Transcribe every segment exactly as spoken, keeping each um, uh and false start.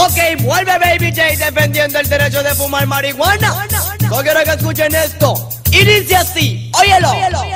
Ok, vuelve Baby J defendiendo el derecho de fumar marihuana. No quiero que escuchen esto. Y dice así, óyelo.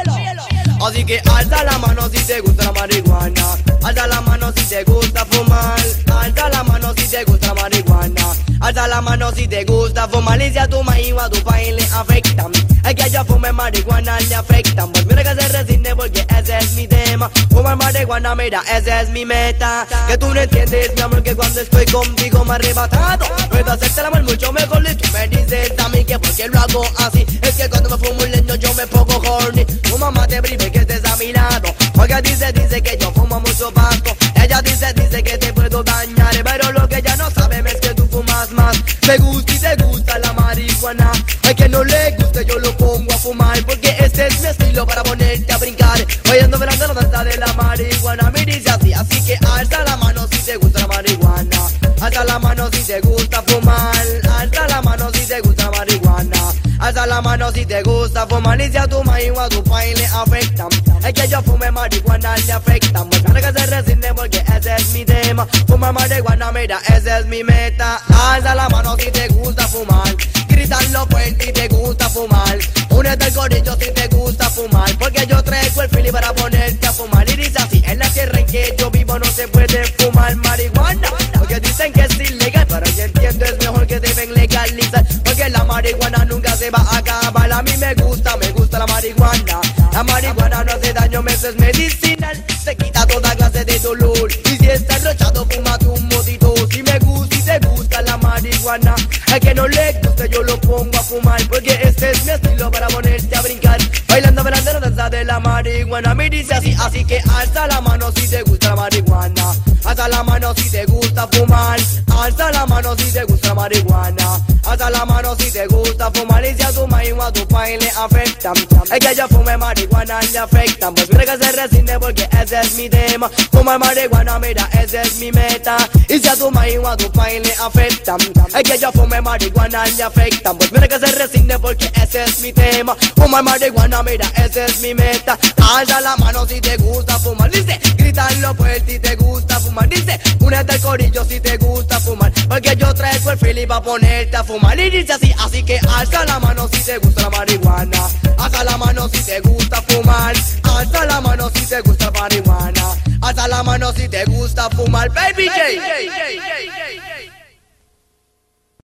Así que alza la mano si te gusta la marihuana. Alza la mano si te gusta fumar. Alza la mano si te gusta la marihuana. Alza la mano si te gusta fumar. Y si a tu maíz o a tu país le afectan, es que yo fume marihuana le afectan. Pues mira que se resigne porque ese es mi tema. Fumar marihuana, mira, esa es mi meta. Que tú no entiendes, mi amor, que cuando estoy contigo me arrebatado. Puedo hacerte el amor mucho mejor y tú me dices a mí que porque lo hago así. Es que cuando me fumo un leño yo me pongo horny. Tu mamá te prive que estés a mi lado, porque dice, dice que yo fumo mucho pasto. Ella dice, dice que te puedo dañar, pero lo que ella no sabe es que tú fumas más. Me gusta y te gusta la marihuana. Al que no le guste yo lo pongo a fumar, porque este es mi estilo para ponerte a brincar. Bailando, bailando la danza de la marihuana. Me dice así, así que alza la mano si te gusta la marihuana. Alza la mano si te gusta fumar. Alza la mano si te gusta la marihuana. Alza la mano si te gusta fumar. Y si a tu maíz o a tu país le afectan, es que yo fume marihuana le afectan. Pues claro que se resigne porque ese es mi tema. Fumar marihuana, mira, esa es mi meta. Alza la mano si te gusta fumar. Gritarlo fuerte si te gusta fumar. Únete al corillo si te gusta fumar, porque yo traigo el fili para ponerte a fumar. Y dice así, en la tierra en que yo vivo no se puede fumar marihuana, porque dicen que es ilegal, pero yo entiendo es mejor que deben legalizar, porque la marihuana nunca se va a acabar. A mí me gusta, me gusta la marihuana. La marihuana no hace daño, me es medicinal. Se quita toda clase de dolor. Y si estás rochado, fúmate un motito. Si me gusta y te gusta la marihuana, al que no le guste yo lo pongo a fumar, porque este es mi estilo para ponerte a brincar. Bailando, bailando la danza de la marihuana. Me dice así, así que alza la mano si te gusta la marihuana. Alza la mano si te gusta fumar. Alza la mano si te gusta la marihuana. Alza la mano si te gusta fumar. Y si a tu maíz o a tu país le afectan, es que yo fume marihuana le afectan. Pues mira que se resigne porque ese es mi tema. Fumar marihuana, mira, esa es mi meta. Y si a tu maíz o a tu país le afectan, es que yo fume marihuana le afectan. Pues mira que se resigne porque ese es mi tema. Fumar marihuana, mira, esa es mi meta. Alza la mano si te gusta fumar. Dice, gritarlo fuerte si te gusta fumar. Dice, únete al corillo si te gusta fumar, porque yo traigo el fili pa' ponerte a fumar. Y dice así, así que alza la mano si te gusta la marihuana. Alza la mano si te gusta fumar. Alza la mano si te gusta la marihuana. Alza la mano si te gusta fumar. Baby J.